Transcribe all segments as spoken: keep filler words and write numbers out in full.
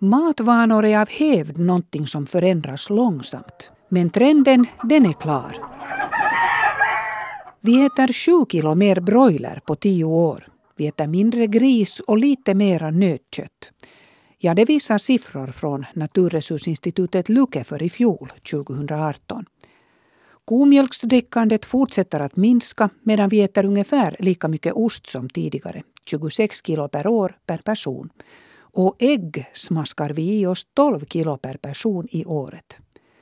Matvanor är av hävd någonting som förändras långsamt. Men trenden, den är klar. Vi äter sju kilo mer broiler på tio år. Vi äter mindre gris och lite mera nötkött. Ja, det visar siffror från Naturresursinstitutet Luke för i fjol, tjugoarton. Komjölksdrickandet fortsätter att minska medan vi äter ungefär lika mycket ost som tidigare, tjugosex kilo per år per person. Och ägg smaskar vi i oss tolv kilo per person i året.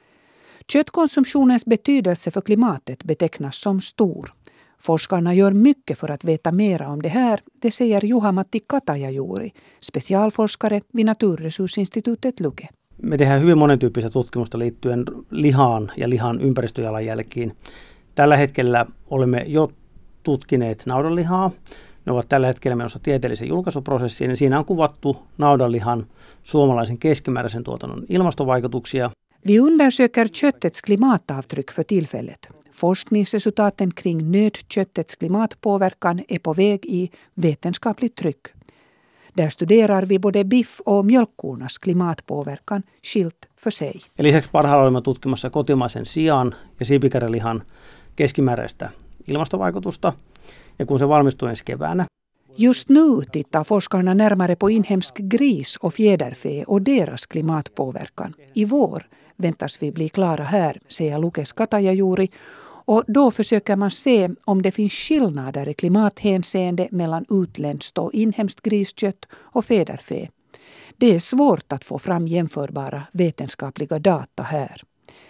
Köttkonsumtionens betydelse för klimatet betecknas som stor. Forskarna gör mycket för att veta mera om det här, det säger Juha-Matti Katajajuuri, specialforskare vid Naturresursinstitutet Luke. Me tehdään hyvin monentyyppistä tutkimusta liittyen lihaan ja lihan ympäristöjalanjälkiin. Tällä hetkellä olemme jo tutkineet naudanlihaa. Ne ovat tällä hetkellä menossa tieteellisen julkaisuprosessiin ja siinä on kuvattu naudanlihan suomalaisen keskimääräisen tuotannon ilmastovaikutuksia. Vi undersöker köttets klimatavtryck för tillfället. Forskningsresultaten kring nötköttets klimatpåverkan är på väg i vetenskapligt tryck. Där studerar vi både biff- och mjölkkornas klimatpåverkan skilt för sig. Ja lisäksi parhaillaan olemme tutkimassa kotimaisen sian ja siipikarjalihan keskimääräistä ilmastovaikutusta. Ja kun se valmistuu ensi keväänä. Just nu tittar forskarna närmare på inhemsk gris och fjäderfä och deras klimatpåverkan. I vår väntas vi bli klara här, säger Lukes Katajajuuri. Och då försöker man se om det finns skillnader i klimathänseende mellan utländskt och inhemskt griskött och fjäderfä. Det är svårt att få fram jämförbara vetenskapliga data här.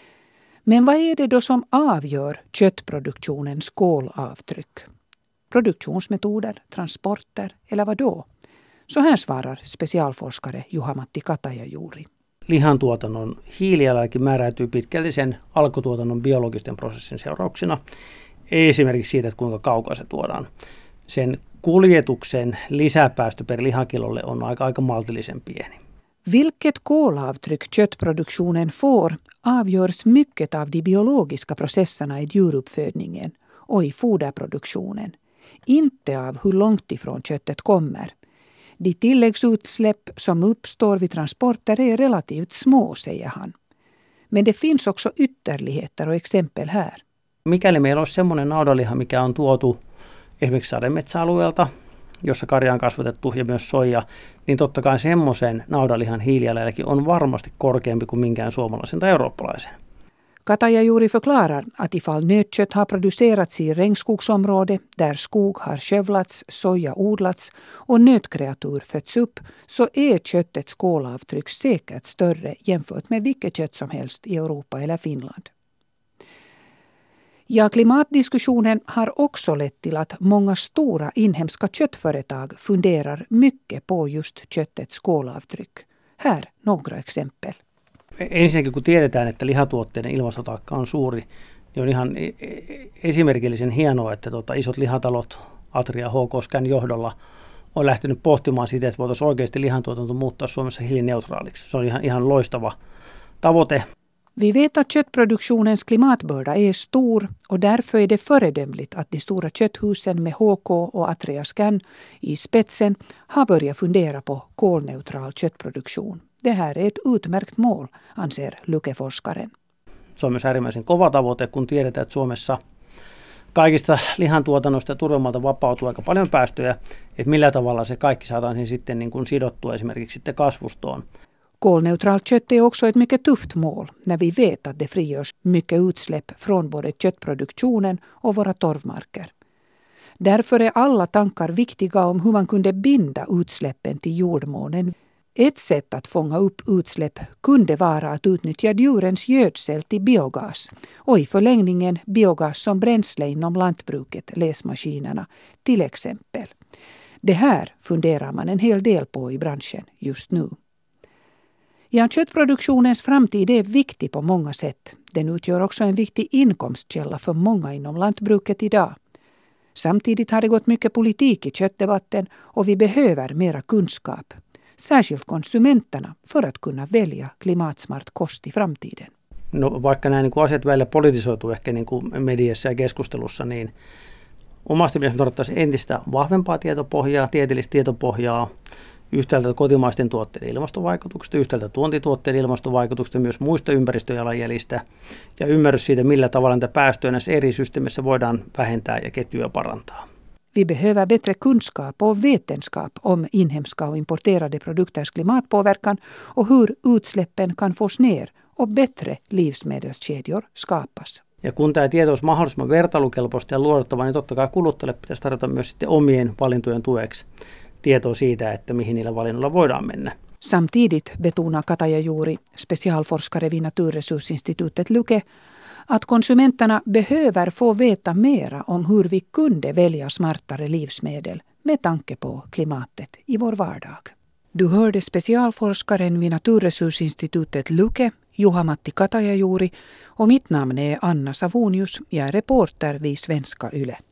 Men vad är det då som avgör köttproduktionens kolavtryck? Produktionsmetoder, transporter eller vad då? Så här svarar specialforskare Juha-Matti Katajajuuri. Lihantuotannon hiilijalanjälki määräytyy pitkälti sen alkutuotannon biologisten prosessin seurauksena, ei esimerkiksi siitä, että kuinka kaukaa se tuodaan. Sen kuljetuksen lisäpäästö per lihakilolle on aika, aika maltillisen pieni. Vilket kolavtryck köttproduktionen får avgörs mycket av de biologiska processerna i djuruppfödningen och i foderproduktionen, inte av hur långt ifrån köttet kommer. De tilläggsutsläpp som uppstår vid transporter är relativt små, säger han. Men det finns också ytterligheter och exempel här. Mikäli meillä olisi semmoinen naudanliha, mikä on tuotu esimerkiksi sademetsäalueelta, jossa karja on kasvatettu ja myös soija, niin totta kai semmoisen naudanlihan hiilijalanjälki on varmasti korkeampi kuin minkään suomalaisen tai eurooppalaisen. Katajajuuri förklarar att ifall nötkött har producerats i regnskogsområde där skog har skövlats, soja odlats och nötkreatur fötts upp, så är köttets kolavtryck säkert större jämfört med vilket kött som helst i Europa eller Finland. Ja, klimatdiskussionen har också lett till att många stora inhemska köttföretag funderar mycket på just köttets kolavtryck. Här några exempel. Ensinnäkin kun tiedetään, että lihatuotteiden ilmastotaakka on suuri, niin on ihan esimerkillisen hienoa, että tota, isot lihatalot Atria H K Scan johdolla on lähtenyt pohtimaan sitä, että voitaisiin oikeasti lihantuotanto muuttaa Suomessa hiilineutraaliksi. Se on ihan, ihan loistava tavoite. Vi vet att köttproduktionens klimatbörda är stor och därför är det föredömligt att de stora kötthusen med H K och Atria Scan i spetsen har börjat fundera på kolneutral köttproduktion. Det här är ett utmärkt mål, anser Luke-forskaren. Se on myös äärimmäisen kova tavoite, kun tiedetään, että Suomessa kaikista lihantuotannosta ja turvemalta vapautuu aika paljon päästöjä, että millä tavalla se kaikki saadaan sitten niin kuin sidottua esimerkiksi sitten kasvustoon. Kolneutralt kött är också ett mycket tufft mål när vi vet att det frigörs mycket utsläpp från både köttproduktionen och våra torvmarker. Därför är alla tankar viktiga om hur man kunde binda utsläppen till jordmånen. Ett sätt att fånga upp utsläpp kunde vara att utnyttja djurens gödsel till biogas och i förlängningen biogas som bränsle inom lantbruket, läsmaskinerna till exempel. Det här funderar man en hel del på i branschen just nu. Ja, köttproduktionens framtid är viktig på många sätt. Den utgör också en viktig inkomstkälla för många inom lantbruket idag. Samtidigt har det gått mycket politik i köttdebatten och vi behöver mera kunskap. Särskilt konsumenterna för att kunna välja klimatsmart kost i framtiden. No, vaikka nämä niin kuin asiat välillä politisoituu ehkä niin kuin mediassa ja keskustelussa, niin omasta mielestä tarvittaisiin entistä vahvempaa tietopohjaa, tieteellistä tietopohjaa, yhtäältä kotimaisten tuotteiden ilmastovaikutuksista, yhtäältä tuontituotteiden ilmastovaikutuksista, myös muista ympäristöjalanjäljistä ja ymmärrys siitä, millä tavalla näitä päästöjä näissä eri systeemissä voidaan vähentää ja ketjuja parantaa. Vi behöver bättre kunskap och vetenskap om inhemska och importerade produkters klimatpåverkan och hur utsläppen kan fås ner och bättre livsmedelskedjor skapas. Ja kun tämä tieto olisi mahdollisimman vertailukelpoista ja luotettava, niin totta kai kuluttajille pitäisi tarjota myös sitten omien valintojen tueksi tietoa siitä, että mihin niillä valinnoilla voidaan mennä. Samtidigt betonar Katajajuuri, specialforskare vid Naturresursinstitutet Luke, att konsumenterna behöver få veta mera om hur vi kunde välja smartare livsmedel med tanke på klimatet i vår vardag. Du hörde specialforskaren vid Naturresursinstitutet Luke, Juha-Matti Katajajuuri, och mitt namn är Anna Savonius, jag är reporter vid Svenska Yle.